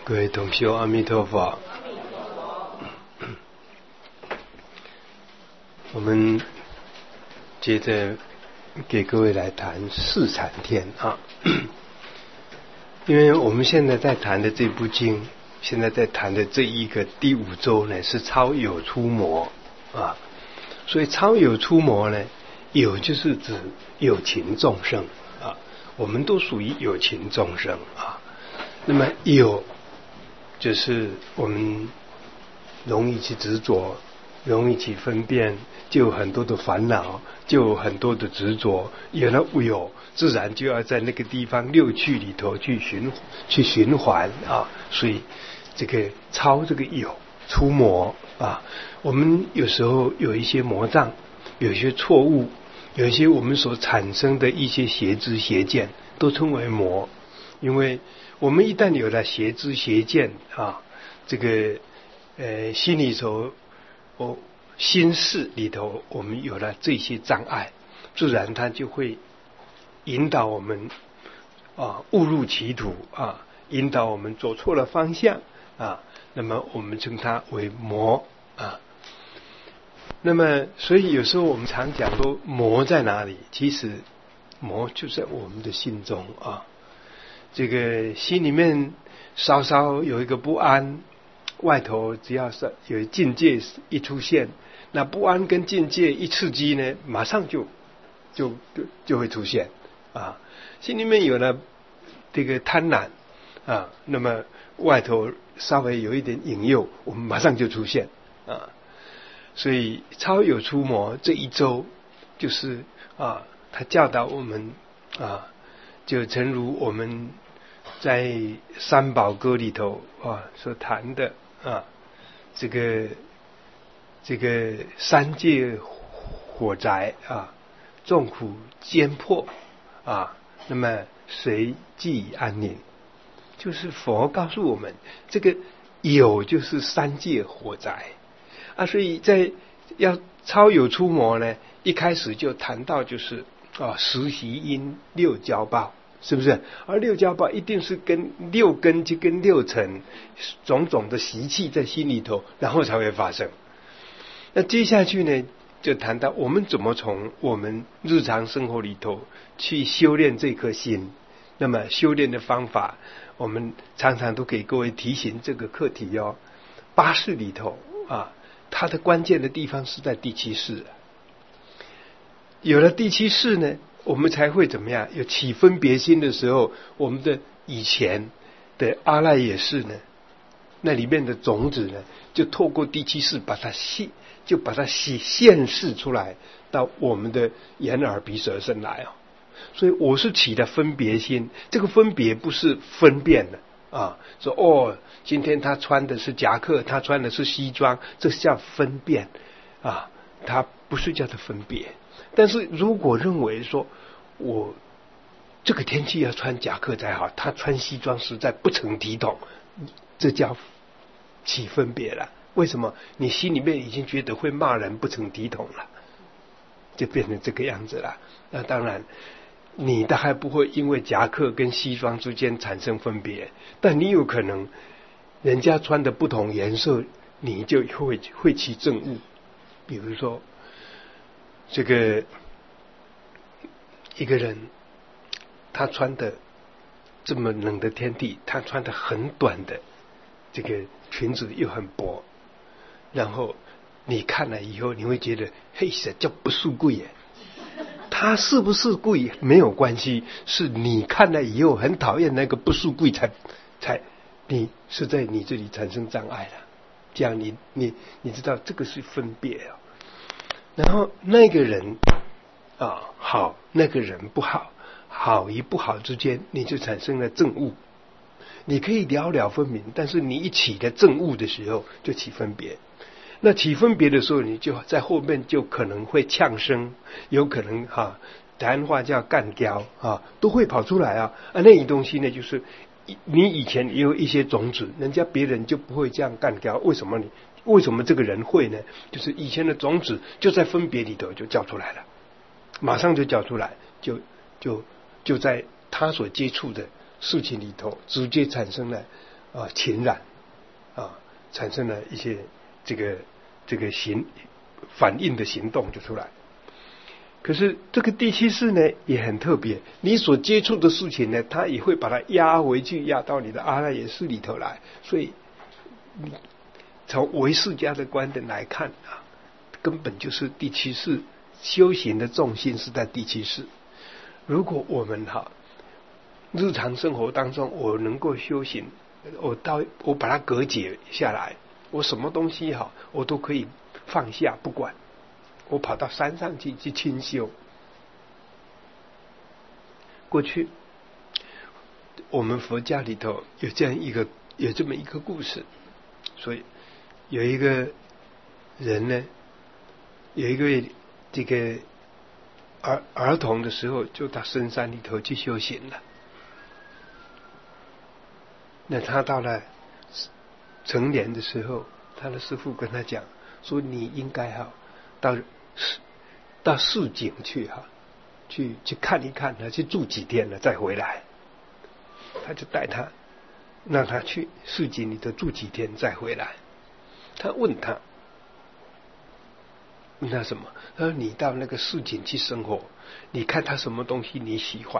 各位同修，阿弥陀佛。我们接着给各位来谈四禅天啊，因为我们现在在谈的这部经，现在在谈的这一个第五周呢，是超有出魔啊，所以超有出魔呢，有就是指有情众生啊，我们都属于有情众生啊。那么有就是我们容易去执着，容易去分辨，就有很多的烦恼，就有很多的执着。有了有，自然就要在那个地方六趣里头去循环啊。所以这个超这个有出魔啊，我们有时候有一些魔障，有一些错误，有一些我们所产生的一些邪知邪见，都称为魔。因为我们一旦有了邪知邪见啊，这个心里头心事里头我们有了这些障碍，自然它就会引导我们误入歧途啊，引导我们走错了方向啊，那么我们称它为魔啊。那么所以有时候我们常讲说魔在哪里，其实魔就在我们的心中啊。这个心里面稍稍有一个不安，外头只要是有境界一出现，那不安跟境界一刺激呢，马上就会出现啊。心里面有了这个贪婪啊，那么外头稍微有一点引诱，我们马上就出现啊。所以超有出魔这一周就是他教导我们啊，就诚如我们在三宝歌里头所谈的这个三界火宅众苦艰迫那么谁即安宁？就是佛告诉我们，这个有就是三界火宅所以在要超有出魔呢，一开始就谈到就是十习因六交报，是不是？而六交报一定是跟六根就跟六尘种种的习气在心里头，然后才会发生。那接下去呢，就谈到我们怎么从我们日常生活里头去修炼这颗心。那么修炼的方法，我们常常都给各位提醒这个课题八识里头它的关键的地方是在第七识。有了第七识呢，我们才会怎么样？有起分别心的时候，我们的以前的阿赖耶识呢，那里面的种子呢，就透过第七识把它现示出来到我们的眼耳鼻舌身来所以我是起的分别心，这个分别不是分辨的说今天他穿的是夹克，他穿的是西装，这是叫分辨它不是叫做分别。但是如果认为说我这个天气要穿夹克才好，他穿西装实在不成体统，这叫起分别了。为什么？你心里面已经觉得会骂人不成体统了，就变成这个样子了。那当然你大概不会因为夹克跟西装之间产生分别，但你有可能人家穿的不同颜色，你就会起憎恶。比如说这个一个人他穿的这么冷的天地，他穿的很短的这个裙子又很薄，然后你看了以后你会觉得嘿这叫不是贵耶。他是不是贵没有关系，是你看了以后很讨厌那个不是贵才你是在你这里产生障碍了。这样你知道这个是分别然后那个人好，那个人不好，好与不好之间你就产生了憎恶。你可以了了分明，但是你一起的憎恶的时候就起分别。那起分别的时候，你就在后面就可能会呛声，有可能台湾话叫干胶都会跑出来那些东西呢，就是你以前也有一些种子，别人就不会这样干胶。为什么这个人会呢？就是以前的种子就在分别里头就叫出来了，马上就叫出来，就在他所接触的事情里头直接产生了情染产生了一些这个反应的行动就出来。可是这个第七识呢也很特别，你所接触的事情呢，它也会把它压回去，压到你的阿赖耶识里头来。所以从唯识家的观点来看根本就是第七识修行的重心是在第七识。如果我们日常生活当中我能够修行，我把它隔解下来，我什么东西我都可以放下不管，我跑到山上去清修。过去我们佛教里头有这么一个故事，所以有一个人呢，有一个这个儿童的时候就到深山里头去修行了。那他到了成年的时候，他的师父跟他讲说，你应该到市井去看一看，去住几天了再回来。他就带他让他去市井里头住几天再回来。他问他什么？他说你到那个市井去生活，你看他什么东西你喜欢，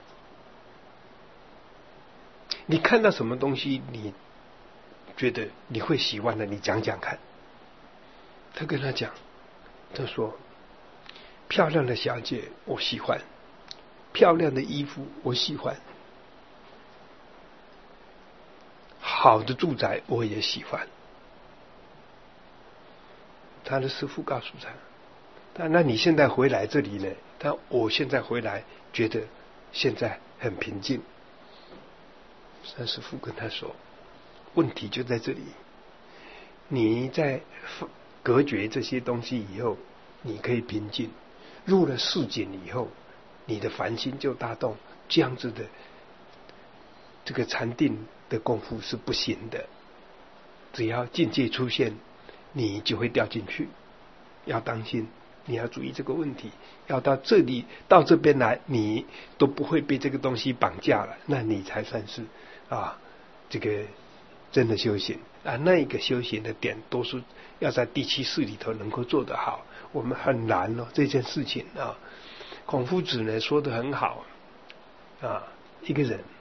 你看到什么东西你觉得你会喜欢的，你讲讲看。他跟他讲，他说漂亮的小姐我喜欢，漂亮的衣服我喜欢，好的住宅我也喜欢。他的师父告诉他，那你现在回来这里呢？我现在回来觉得现在很平静。三师父跟他说，问题就在这里，你在隔绝这些东西以后你可以平静，入了市井以后你的凡心就大动，这样子的这个禅定的功夫是不行的。只要境界出现你就会掉进去，要当心，你要注意这个问题。要到这边来你都不会被这个东西绑架了，那你才算是这个真的修行那一个修行的点都是要在第七识里头能够做得好。我们很难这件事情孔夫子呢说得很好一个人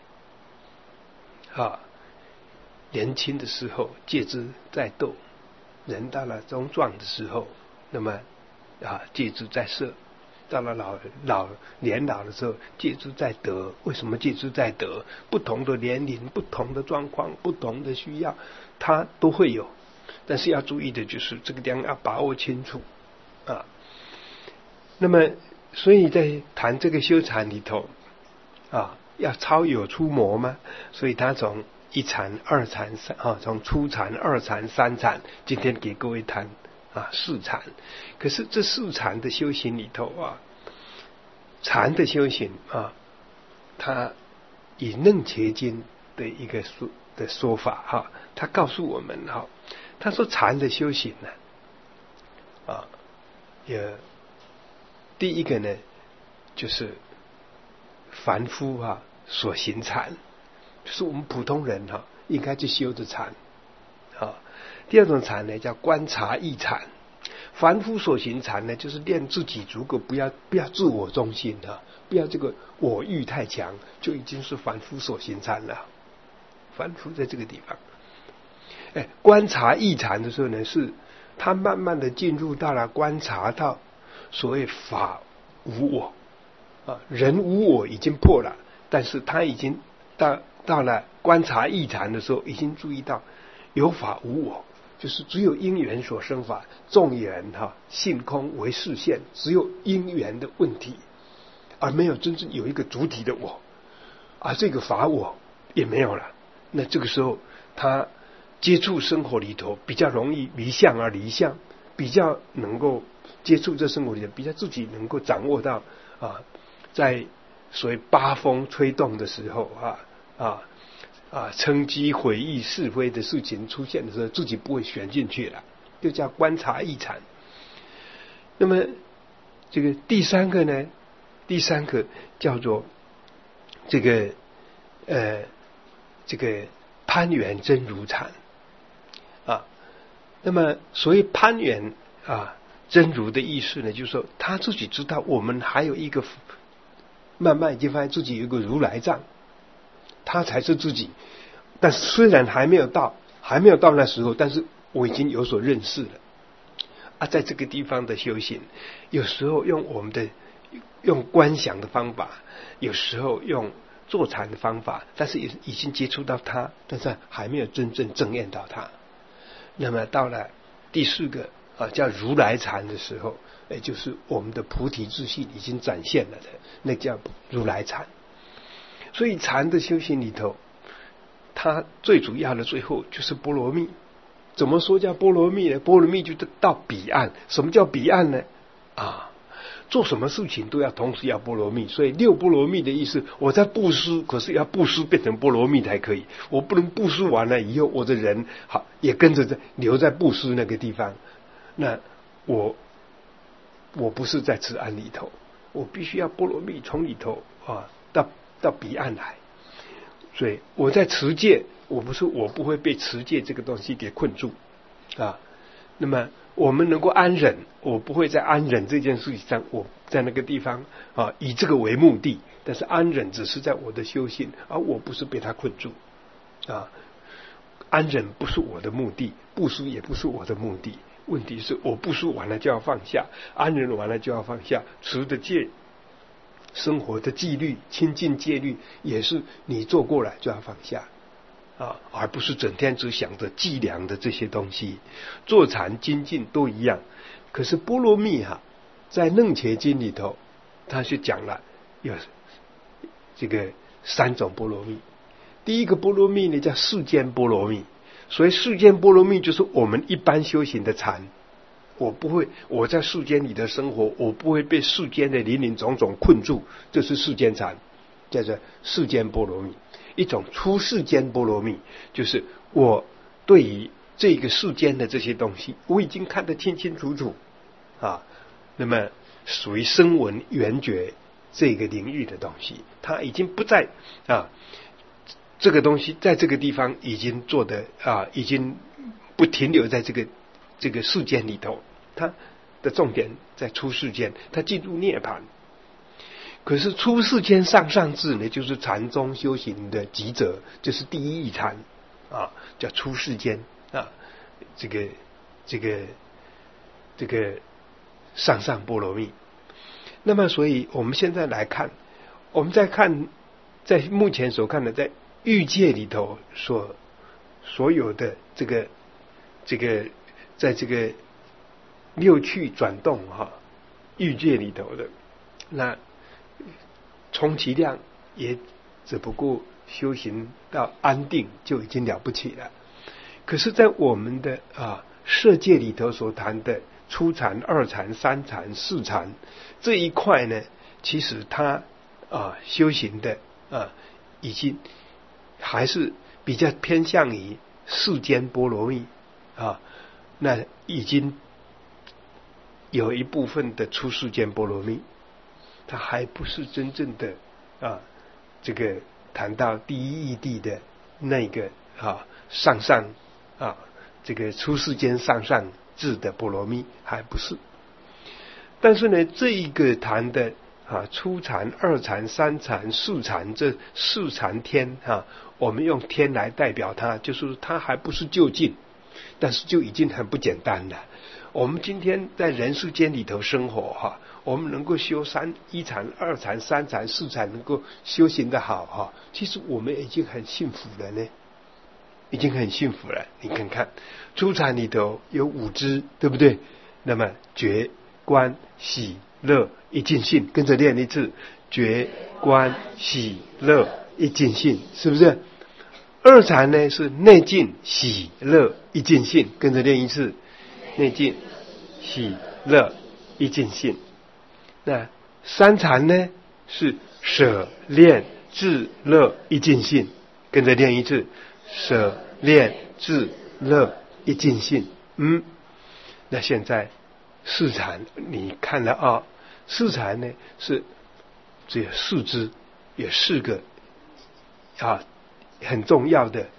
年轻的时候戒之在斗，人到了中壮的时候，那么戒之在色，到了年老的时候戒之在德。为什么戒之在德？不同的年龄不同的状况不同的需要它都会有，但是要注意的就是这个地方要把握清楚那么所以在谈这个修禅里头要超有出魔吗？所以他从一禅二禅从初禅二禅三禅，今天给各位谈四禅。可是这四禅的修行里头禅的修行他以楞伽经的一个说法他告诉我们他说禅的修行呢第一个呢就是凡夫所行禅，就是我们普通人应该去修的禅第二种禅呢叫观察意禅。凡夫所行禅呢，就是练自己足够不要自我中心不要这个我欲太强，就已经是凡夫所行禅了。凡夫在这个地方观察意禅的时候呢，是他慢慢的进入到了观察到所谓法无我人无我已经破了，但是他已经到了观察意禅的时候，已经注意到有法无我，就是只有因缘所生法，众缘性空为示现，只有因缘的问题，而没有真正有一个主体的我，而这个法我也没有了。那这个时候他接触生活里头比较容易离相而离相，比较能够接触这生活里头，比较自己能够掌握到在所谓八风吹动的时候称讥毁誉是非的事情出现的时候，自己不会旋进去了，就叫观察意禅。那么这个第三个呢，第三个叫做这个攀缘真如禅啊。那么所谓攀缘啊真如的意思呢，就是说他自己知道我们还有一个，慢慢已经发现自己有一个如来藏，他才是自己。但是虽然还没有到那时候，但是我已经有所认识了啊。在这个地方的修行，有时候用观想的方法，有时候用坐禅的方法，但是已经接触到它，但是还没有真正证验到它。那么到了第4个叫如来禅的时候，也就是我们的菩提自信已经展现了的，那叫如来禅。所以禅的修行里头，它最主要的最后就是波罗蜜。怎么说叫波罗蜜呢？波罗蜜就是到彼岸。什么叫彼岸呢？做什么事情都要同时要波罗蜜。所以6波罗蜜的意思，我在布施，可是要布施变成波罗蜜才可以。我不能布施完了以后，我的人好也跟着留在布施那个地方，那我不是在此岸里头，我必须要波罗蜜从里头到彼岸来。所以我在持戒，我不会被持戒这个东西给困住啊。那么我们能够安忍，我不会在安忍这件事情上，我在那个地方以这个为目的，但是安忍只是在我的修行，而我不是被它困住啊。安忍不是我的目的，布施也不是我的目的。问题是我布施完了就要放下，安忍完了就要放下，持的戒，生活的纪律，亲近戒律，也是你做过了就要放下而不是整天只想着计量的这些东西。坐禅精进都一样。可是波罗蜜在楞伽经里头，他是讲了有这个3种波罗蜜。第一个波罗蜜呢叫世间波罗蜜。所以世间波罗蜜就是我们一般修行的禅。我在世间里的生活，我不会被世间的林林总总困住，这是世间禅，叫做世间波罗蜜。一种出世间波罗蜜，就是我对于这个世间的这些东西，我已经看得清清楚楚那么属于声闻缘觉这个领域的东西，它已经不在这个东西在这个地方已经做的已经不停留在这个世间里头，它的重点在出世间，它进入涅槃。可是出世间上上智呢，就是禅宗修行的极者，就是第一义禅叫出世间这个上上波罗蜜。那么所以我们现在来看，我们再看在目前所看的在欲界里头所有的这个在这个六趣转动欲界里头的，那充其量也只不过修行到安定就已经了不起了。可是在我们的色界里头所谈的初禅、二禅、三禅、四禅这一块呢，其实它修行的已经还是比较偏向于世间波罗蜜那已经有一部分的出世间波罗蜜，它还不是真正的这个谈到第一义谛的那个上这个出世间上上智的波罗蜜还不是。但是呢，这一个谈的初禅、二禅、三禅、四禅，这四禅天我们用天来代表它，就是它还不是究竟，但是就已经很不简单了。我们今天在人世间里头生活我们能够修一禅、二禅、三禅、四禅，能够修行的好其实我们已经很幸福了呢，已经很幸福了。你看看初禅里头有五支，对不对？那么觉、观、喜、乐、一尽性，跟着练一次，觉、观、喜、乐、一尽性，是不是？二禅呢是内尽、喜、乐、一尽性，跟着练一次，内尽、喜、乐、一尽性。那三禅呢是舍、恋、智、乐、一尽性，跟着练一次，舍、恋、智、乐、一尽性。那现在四禅你看了四禅呢是只有四支，有四个很重要的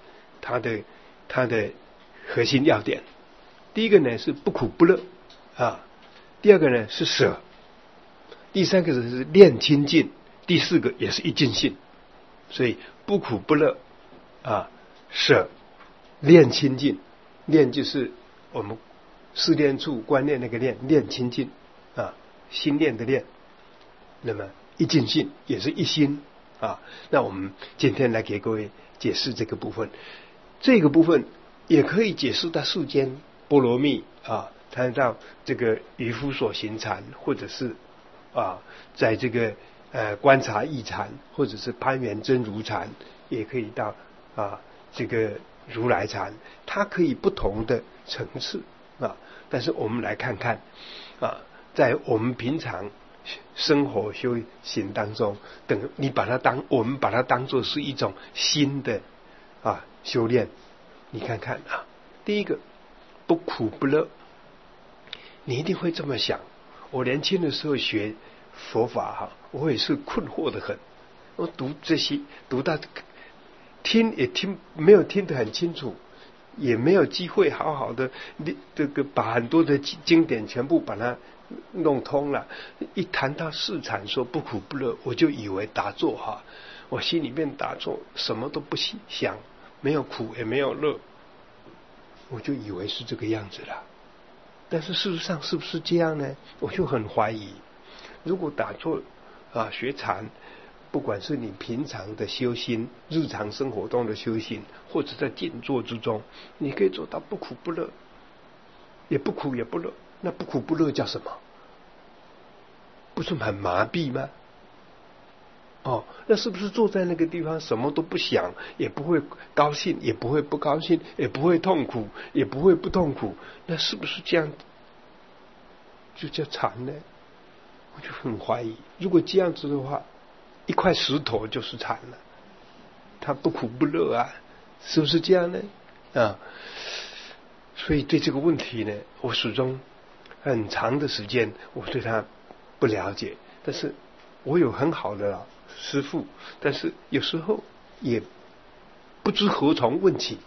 它的核心要点。第一个呢是不苦不乐啊，第二个呢是舍，第三个是恋亲近，第四个也是一尽性。所以不苦不乐啊，舍，恋亲近，恋就是我们思念处观念那个恋，恋亲近啊，心念的恋。那么一尽性也是一心啊。那我们今天来给各位解释这个部分，这个部分也可以解释到世间波罗蜜啊，谈到这个渔夫所行禅，或者是在这个观察异禅，或者是攀缘真如禅，也可以到这个如来禅，它可以不同的层次啊。但是我们来看看在我们平常生活修行当中，我们把它当作是一种新的修炼。你看看第一个不苦不乐，你一定会这么想。我年轻的时候学佛法我也是困惑的很。我读这些读到听也没有听得很清楚，也没有机会好好的这个把很多的经典全部把它弄通了。一谈到四禅说不苦不乐，我就以为打坐我心里面打坐什么都不想，没有苦也没有乐，我就以为是这个样子了。但是事实上是不是这样呢？我就很怀疑。如果打坐学禅，不管是你平常的修心，日常生活中的修行，或者在静坐之中，你可以做到不苦不乐，也不苦也不乐。那不苦不乐叫什么？不是很麻痹吗？那是不是坐在那个地方什么都不想，也不会高兴，也不会不高兴，也不会痛苦，也不会不痛苦？那是不是这样就叫禅呢？我就很怀疑。如果这样子的话，一块石头就是禅了，它不苦不乐是不是这样呢？所以对这个问题呢，我始终很长的时间我对它不了解。但是我有很好的师父，但是有时候也不知何从问起。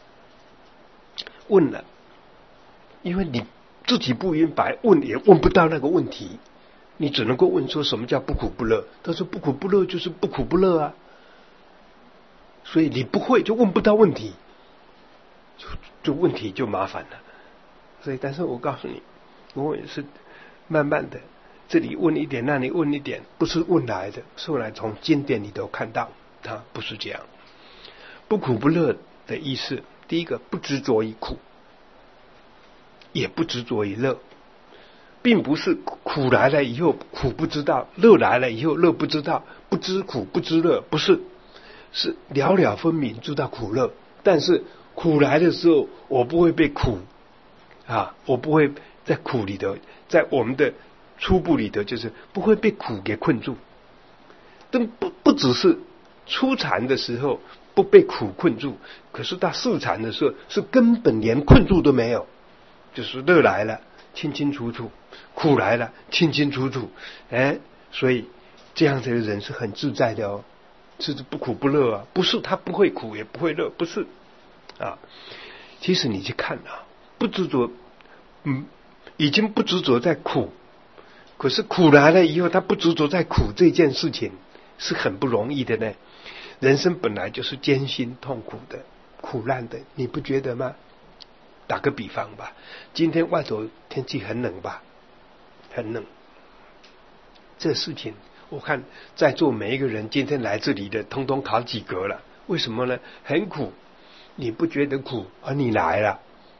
问了，因为你自己不明白，问也问不到那个问题，你只能够问说什么叫不苦不乐。他说不苦不乐就是不苦不乐所以你不会就问不到问题，就问题就麻烦了。所以但是我告诉你，我也是慢慢的，这里问一点那里问一点，不是问来的，是后来从经典里头看到它不是这样。不苦不乐的意思，第一个不执着于苦，也不执着于乐，并不是苦来了以后苦不知道，乐来了以后乐不知道，不知苦不知乐，不是，是了了分明知道苦乐。但是苦来的时候，我不会被苦我不会在苦里头，在我们的初步里头，就是不会被苦给困住。但不只是初禅的时候不被苦困住，可是到四禅的时候是根本连困住都没有，就是乐来了清清楚楚，苦来了清清楚楚。所以这样子的人是很自在的是不苦不乐不是他不会苦也不会乐，不是其实你去看不执着，已经不执着在苦，可是苦来了以后他不执着在苦，这件事情是很不容易的呢。人生本来就是艰辛痛苦的，苦难的，你不觉得吗？打个比方吧，今天外头天气很冷吧，很冷，这事情我看在座每一个人今天来这里的通通考及格了。为什么呢？很苦，你不觉得苦而你来了，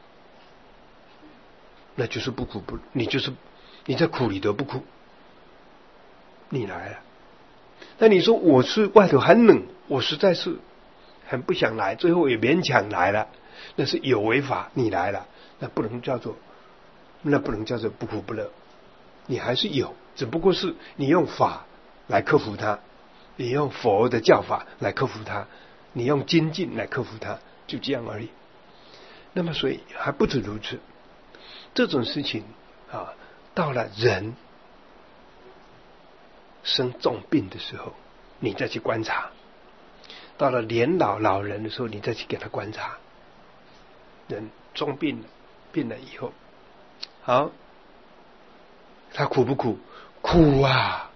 那就是不苦不，你在苦里头不苦，你来了。那你说我是外头很冷，我实在是很不想来，最后也勉强来了，那是有违法，你来了，那不能叫做不苦不乐，你还是有，只不过是你用法来克服它，你用佛的教法来克服它，你用精进来克服它，就这样而已。那么所以还不止如此，这种事情到了人生重病的时候，你再去观察， 到了年老人的时候，你再去给他观察，人重病了，病了以后，好，他苦不苦？苦啊！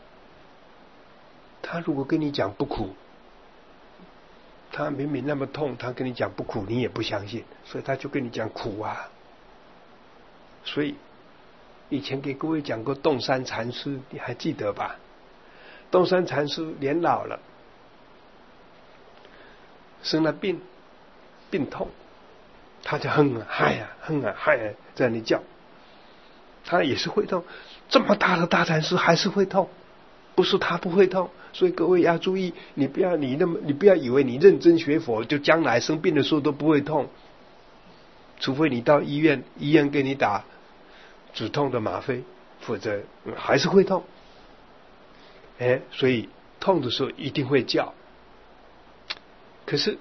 他如果跟你讲不苦，他明明那么痛，他跟你讲不苦，你也不相信，所以他就跟你讲苦啊。所以以前给各位讲过洞山禅师，你还记得吧？洞山禅师年老了，生了病痛，他就哼啊嗨啊哼啊嗨啊在那里叫，他也是会痛。这么大的大禅师还是会痛，不是他不会痛。所以各位要注意，你不要以为你认真学佛就将来生病的时候都不会痛，除非你到医院给你打止痛的吗啡，否则还是会痛。所以痛的时候一定会叫。可是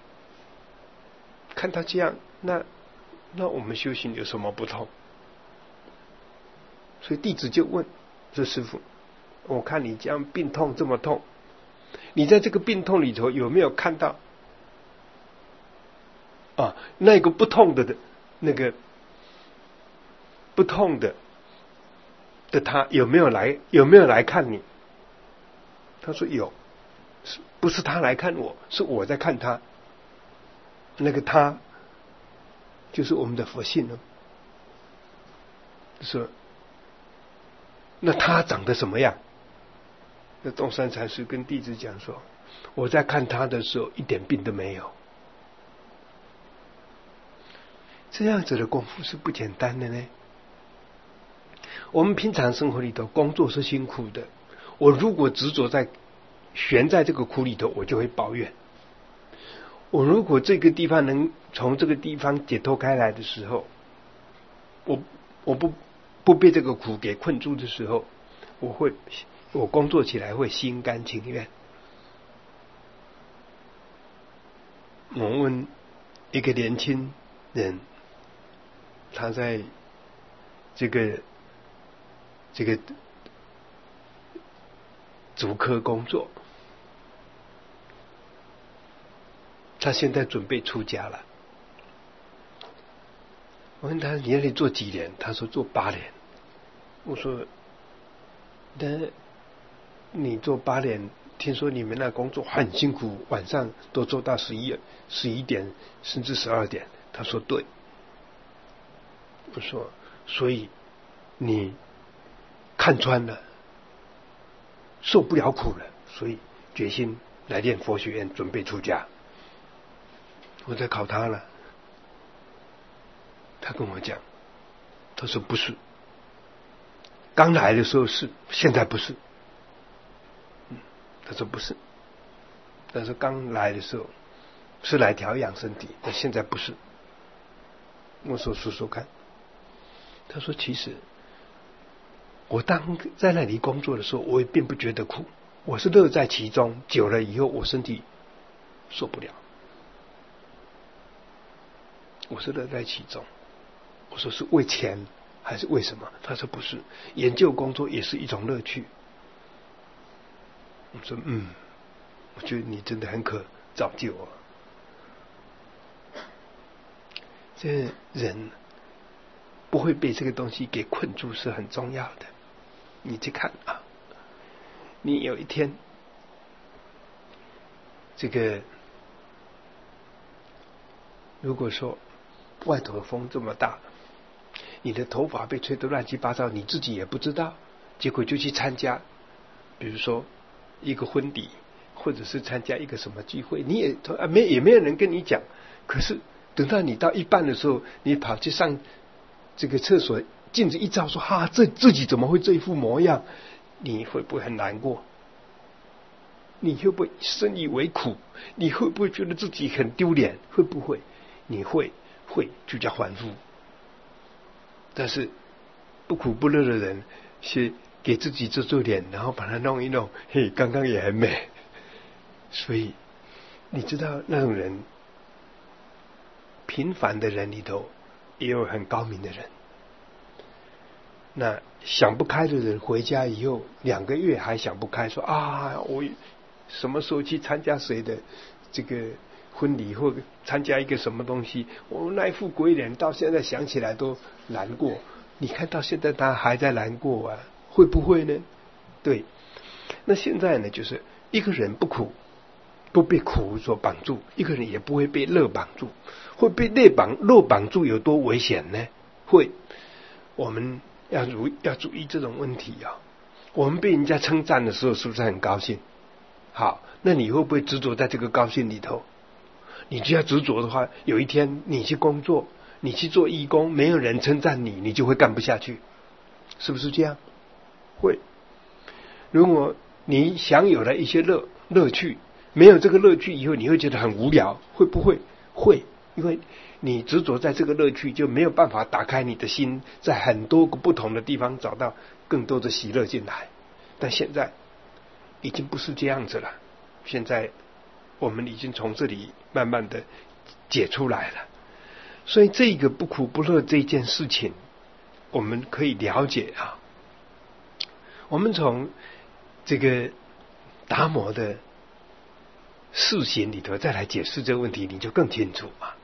看他这样，那我们修行有什么不痛？所以弟子就问这师父，我看你这样病痛这么痛，你在这个病痛里头有没有看到那个不痛的那个不痛的他有没有来看你？他说有，不是他来看我，是我在看他。那个他就是我们的佛性了。说那他长得什么样？那洞山禅师跟弟子讲说，我在看他的时候一点病都没有。这样子的功夫是不简单的呢。我们平常生活里头工作是辛苦的，我如果执着在悬在这个苦里头，我就会抱怨。我如果这个地方能从这个地方解脱开来的时候，我不被这个苦给困住的时候，我工作起来会心甘情愿。我问一个年轻人，他在这个竹科工作，他现在准备出家了。我问他你那里做几年？他说做8年。我说那你做8年，听说你们那工作很辛苦，晚上都做到11点甚至12点。他说对。我说所以你看穿了，受不了苦了，所以决心来念佛学院，准备出家。我在考他了，他跟我讲，他说不是，刚来的时候是，现在不是。他说不是，但是刚来的时候是来调养身体，但现在不是。我说说说看。他说其实我当在那里工作的时候，我也并不觉得苦，我是乐在其中，久了以后我身体受不了，我是乐在其中。我说是为钱还是为什么？他说不是，研究工作也是一种乐趣。我说我觉得你真的很可造就啊。这人不会被这个东西给困住是很重要的。你去看啊，你有一天这个如果说外头风这么大，你的头发被吹得乱七八糟，你自己也不知道，结果就去参加比如说一个婚礼，或者是参加一个什么聚会，你也没有人跟你讲，可是等到你到一半的时候，你跑去上这个厕所，镜子一照说自己怎么会这一副模样，你会不会很难过？你会不会深以为苦？你会不会觉得自己很丢脸？会不会？你会就叫还复。但是不苦不乐的人是给自己做脸，然后把它弄一弄，嘿，刚刚也很美。所以你知道那种人，平凡的人里头也有很高明的人。那想不开的人回家以后2个月还想不开，说什么时候去参加谁的这个婚礼，或参加一个什么东西，我那一副鬼脸到现在想起来都难过。你看到现在他还在难过啊，会不会呢？对，那现在呢，就是一个人不被苦所绑住，一个人也不会被乐绑住。会被乐绑住有多危险呢？会，我们要注意这种问题啊。我们被人家称赞的时候，是不是很高兴？好，那你会不会执着在这个高兴里头？你只要执着的话，有一天你去工作，你去做义工，没有人称赞你，你就会干不下去，是不是这样？会。如果你享有了一些乐趣，没有这个乐趣以后，你会觉得很无聊，会不会？会，因为你执着在这个乐趣，就没有办法打开你的心，在很多个不同的地方找到更多的喜乐进来。但现在已经不是这样子了，现在我们已经从这里慢慢的解出来了。所以这个不苦不乐这件事情，我们可以了解啊。我们从这个达摩的示行里头再来解释这个问题，你就更清楚啊。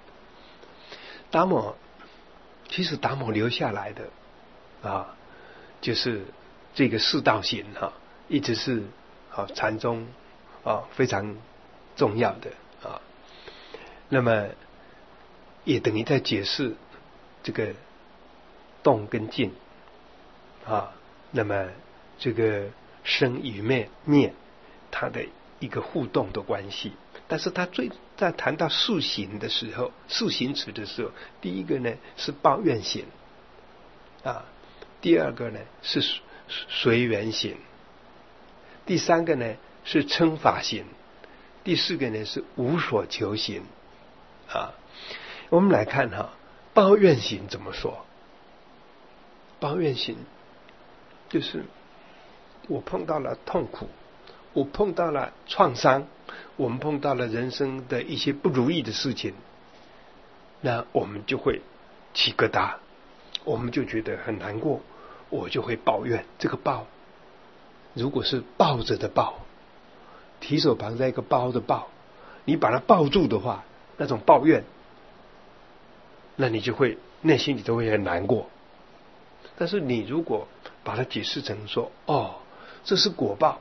其实达摩留下来的啊，就是这个四道行哈，一直是禅宗非常重要的啊。那么也等于在解释这个动跟静啊，那么这个生与灭它的一个互动的关系。但是他在谈到四行的时候，四行词的时候，第一个呢是抱怨行啊，第二个呢是随缘行，第三个呢是称法行，第四个呢是无所求行啊。我们来看抱怨行怎么说？抱怨行就是我碰到了痛苦，我碰到了创伤，我们碰到了人生的一些不如意的事情，那我们就会起疙瘩，我们就觉得很难过，我就会抱怨。这个抱，如果是抱着的抱，提手旁在一个包的抱，你把它抱住的话，那种抱怨，那你就会内心里都会很难过。但是你如果把它解释成说，这是果报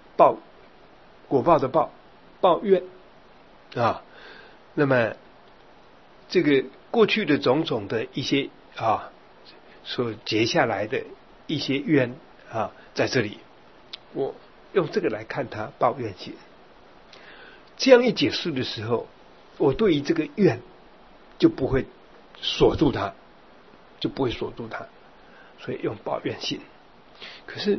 的抱怨啊，那么这个过去的种种的一些所结下来的一些冤在这里，我用这个来看它抱怨行。这样一解释的时候，我对于这个怨就不会锁住它，所以用抱怨行。可是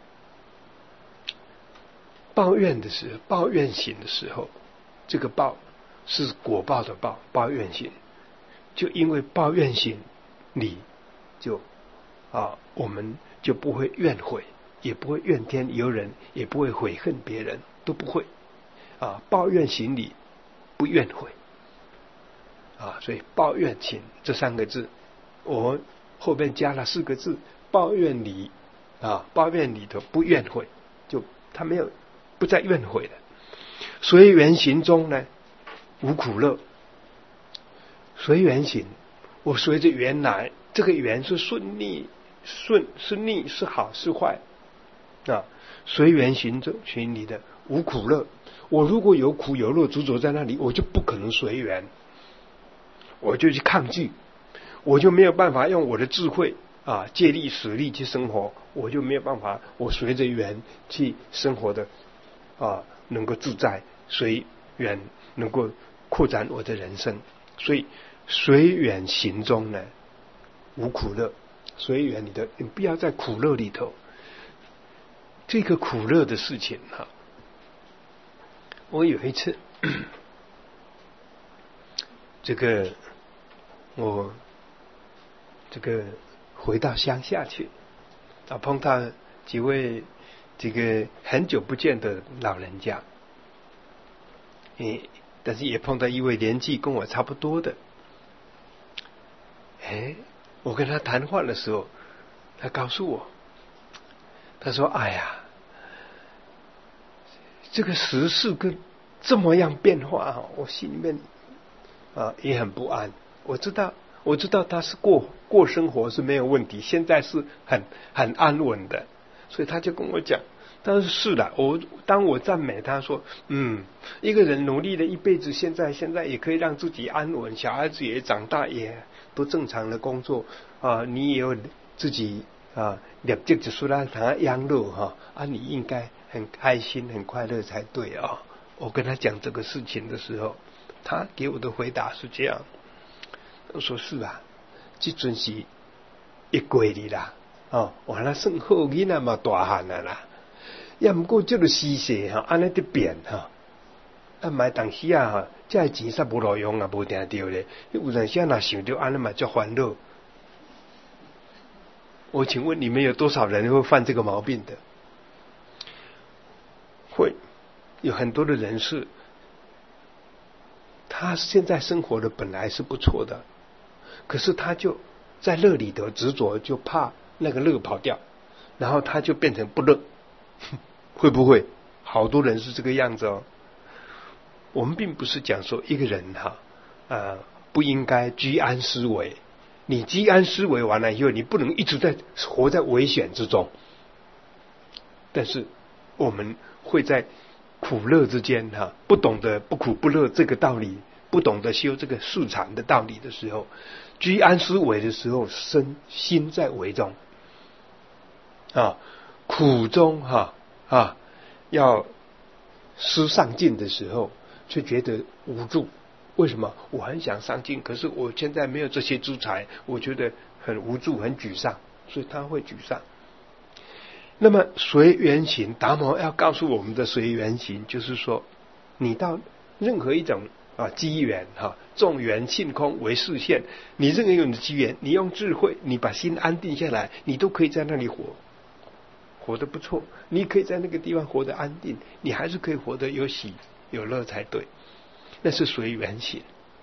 抱怨行的时候，这个报是果报的报，抱怨行，就因为抱怨行，你就我们就不会怨悔，也不会怨天尤人，也不会悔恨别人，都不会抱怨行里不怨悔所以抱怨行这三个字，我后边加了四个字，抱怨里头不怨悔，就他没有不再怨悔了。随缘行中呢，无苦乐。随缘行，我随着缘来，这个缘是顺是逆是好是坏随缘行中行里的无苦乐。我如果有苦有乐执着在那里，我就不可能随缘，我就去抗拒，我就没有办法用我的智慧借力使力去生活，我就没有办法我随着缘去生活的能够自在，随缘能够扩展我的人生。所以随缘行中呢无苦乐。随缘里头，你不要在苦乐里头。这个苦乐的事情我有一次我回到乡下去碰到几位很久不见的老人家，但是也碰到一位年纪跟我差不多的。我跟他谈话的时候，他告诉我，他说：“哎呀， 这个时事跟这么样变化我心里面也很不安。我知道他是过生活是没有问题，现在是很安稳的，所以他就跟我讲，但是是的，当我赞美他说，一个人努力了一辈子，现在也可以让自己安稳，小孩子也长大，也都正常的工作你也有自己立即就出来他养老你应该很开心很快乐才对我跟他讲这个事情的时候，他给我的回答是这样，我说是啊，这阵是一过哩啦完了算好囡仔嘛大汉啦，也不过这个时势安尼在变买当时这钱煞无路用无定到咧，有阵时若想到安尼嘛足烦恼。我请问你们有多少人会犯这个毛病的？会有很多的人是他现在生活的本来是不错的，可是他就在乐里头执着，就怕那个乐跑掉，然后他就变成不乐会不会？好多人是这个样子我们并不是讲说一个人不应该居安思危，你居安思危完了以后，你不能一直在活在危险之中。但是我们会在苦乐之间不懂得不苦不乐这个道理，不懂得修这个市场的道理的时候，居安思危的时候，心在危中苦中要失上进的时候，却觉得无助。为什么？我很想上进，可是我现在没有这些资财，我觉得很无助很沮丧，所以他会沮丧。那么随缘行，达摩要告诉我们的随缘行，就是说你到任何一种机缘众缘性空为视线，你任何一种机缘，你用智慧，你把心安定下来，你都可以在那里活得不错。你可以在那个地方活得安定，你还是可以活得有喜有乐才对，那是随缘行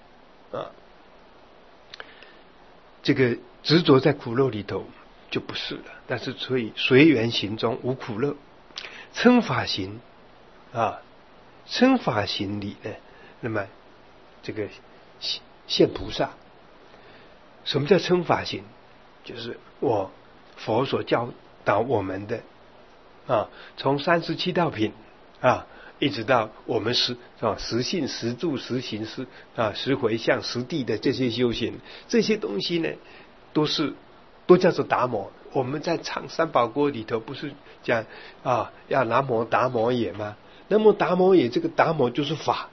这个执着在苦乐里头就不是了。但是所以随缘行中无苦乐。称法行称法行里呢，那么这个现菩萨。什么叫称法行？就是佛所教导我们的从37道品一直到我们实信实住实行实回向实地的这些修行，这些东西呢都叫做达摩。我们在唱三宝歌里头不是讲要南无达摩也吗？南无达摩也，这个达摩就是法，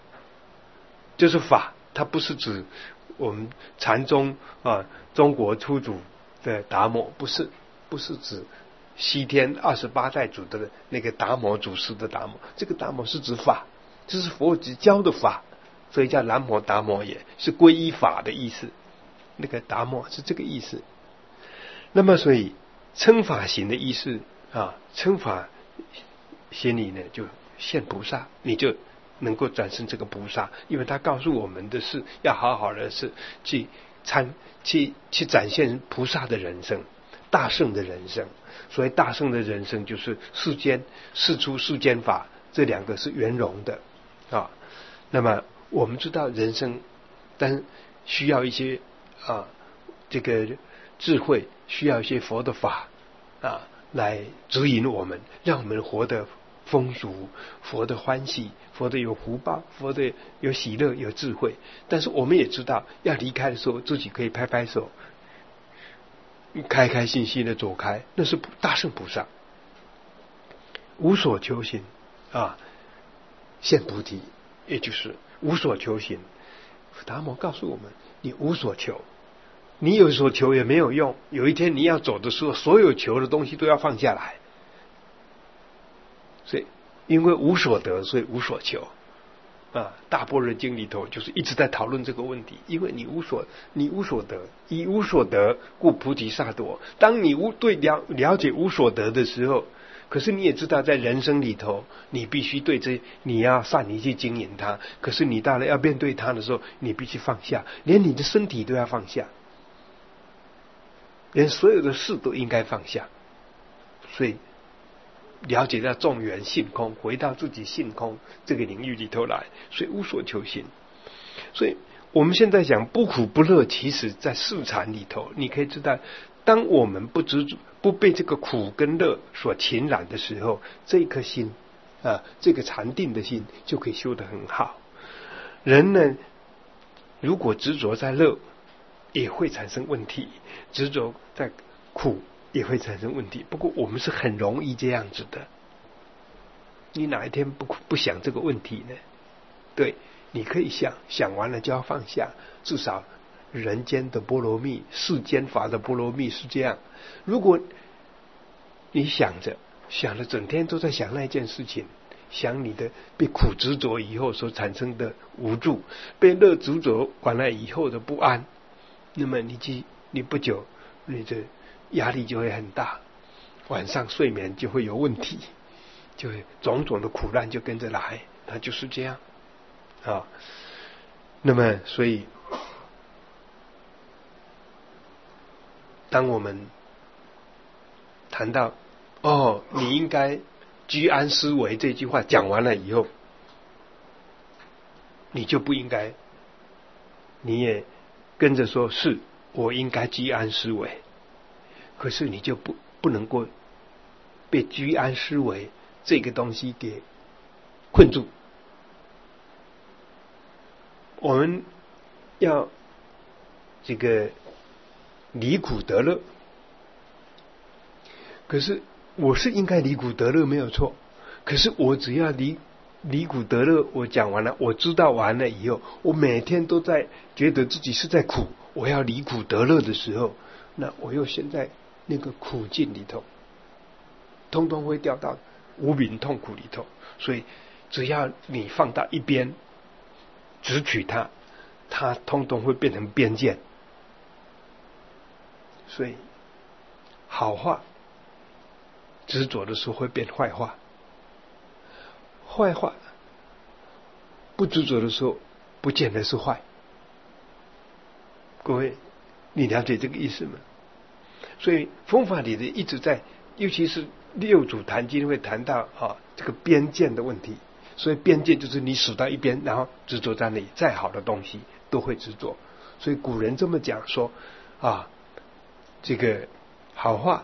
它不是指我们禅宗中国初祖的达摩，不是指西天28代祖的那个达摩祖师的达摩，这个达摩是指法，这是佛教的法，所以叫南无达摩也，是皈依法的意思。那个达摩是这个意思。那么所以称法行的意思称法行里呢，就现菩萨，你就能够转生这个菩萨。因为他告诉我们的是要好好的是去展现菩萨的人生，大圣的人生。所以大圣的人生就是世出世间法，这两个是圆融的那么我们知道人生但需要一些这个智慧，需要一些佛的法来指引我们，让我们活得丰足，活得欢喜，活得有福报，活得有喜乐有智慧。但是我们也知道要离开的时候，自己可以拍拍手，开开心心的走开，那是大圣菩萨。无所求行现菩提，也就是无所求行。达摩告诉我们，你无所求，你有所求也没有用，有一天你要走的时候，所有求的东西都要放下来。所以因为无所得，所以无所求大般若经里头就是一直在讨论这个问题。因为你无所得，以无所得故菩提萨埵。当你了解无所得的时候，可是你也知道在人生里头你必须你要善于去经营它，可是你到了要面对它的时候，你必须放下，连你的身体都要放下，连所有的事都应该放下。所以了解到众缘性空，回到自己性空这个领域里头来，所以无所求心。所以我们现在讲不苦不乐，其实在四禅里头，你可以知道，当我们不执着、不被这个苦跟乐所侵染的时候，这一颗心这个禅定的心就可以修得很好。人呢，如果执着在乐，也会产生问题；执着在苦，也会产生问题。不过我们是很容易这样子的。你哪一天不想这个问题呢？对，你可以想完了就要放下。至少人间的波罗蜜、世间法的波罗蜜是这样。如果你想了整天都在想那件事情，想你的被苦执着以后所产生的无助，被乐执着完了以后的不安，那么你不久你的压力就会很大，晚上睡眠就会有问题，就会种种的苦难就跟着来，它就是这样啊。那么所以当我们谈到你应该居安思危这句话讲完了以后，你就不应该，你也跟着说是我应该居安思危，可是你就不能够被居安思危这个东西给困住。我们要这个离苦得乐，可是我是应该离苦得乐没有错，可是我只要离苦得乐，我讲完了，我知道完了以后，我每天都在觉得自己是在苦，我要离苦得乐的时候，那我又陷在那个苦境里头，通通会掉到无名痛苦里头。所以只要你放到一边，只取它通通会变成边见。所以好话执着的时候会变坏话，坏话不执着的时候不见得是坏。各位，你了解这个意思吗？所以佛法里的一直在，尤其是六祖坛经会谈到这个边见的问题。所以边见就是你死到一边，然后执着在那里，再好的东西都会执着。所以古人这么讲说这个好话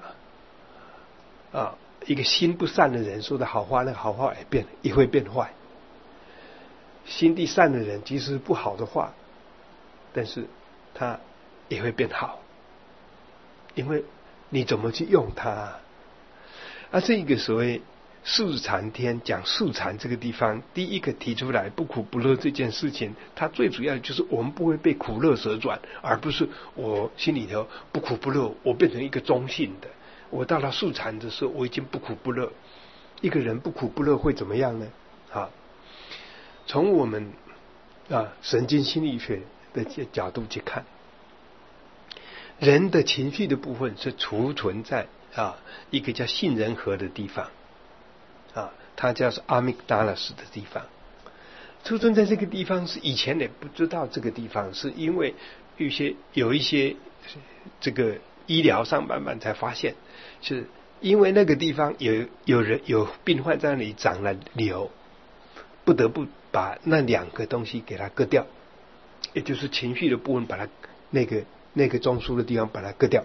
一个心不善的人说的好话，那个好话也会变坏。心地善的人即使不好的话，但是他也会变好，因为你怎么去用它。这个所谓四禅天讲四禅这个地方，第一个提出来不苦不乐这件事情，它最主要的就是我们不会被苦乐所转，而不是我心里头不苦不乐，我变成一个中性的。我到了四禅的时候，我已经不苦不乐。一个人不苦不乐会怎么样呢？从我们神经心理学的角度去看，人的情绪的部分是储存在一个叫杏仁核的地方它叫是阿米达拉斯的地方。储存在这个地方是以前也不知道这个地方，是因为有一些这个医疗上慢慢才发现，是因为那个地方有病患在那里长了瘤，不得不把那两个东西给它割掉，也就是情绪的部分把它那个中枢的地方把它割掉，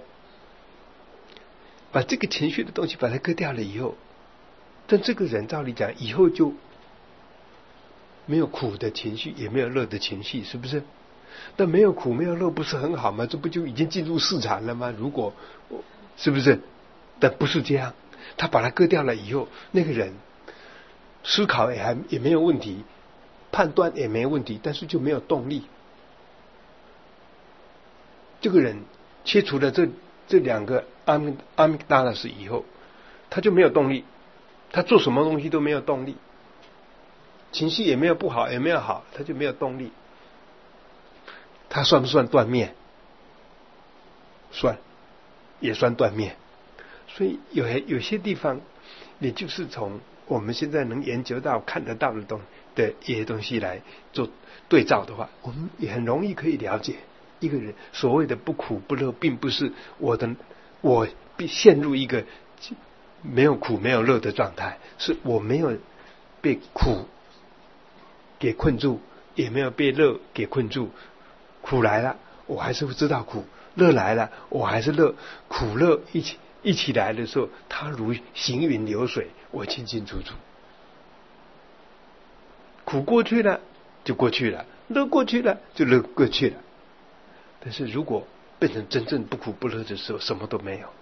把这个情绪的东西把它割掉了以后，但这个人照理讲以后就没有苦的情绪，也没有乐的情绪，是不是？但没有苦没有乐不是很好吗？这不就已经进入四禅了吗？如果是不是？但不是这样，他把它割掉了以后，那个人思考也没有问题，判断也没有问题，但是就没有动力。这个人切除了这两个阿米达拉斯以后，他就没有动力，他做什么东西都没有动力，情绪也没有不好也没有好，他就没有动力。他算不算断灭？算，也算断灭。所以有些地方，你就是从我们现在能研究到看得到的一些东西来做对照的话，我们也很容易可以了解，一个人所谓的不苦不乐，并不是我陷入一个没有苦没有乐的状态，是我没有被苦给困住，也没有被乐给困住。苦来了，我还是会知道苦；乐来了，我还是乐。苦乐一起来的时候，它如行云流水，我清清楚楚。苦过去了就过去了，乐过去了就过去了。但是如果变成真正不苦不乐的时候，什么都没有。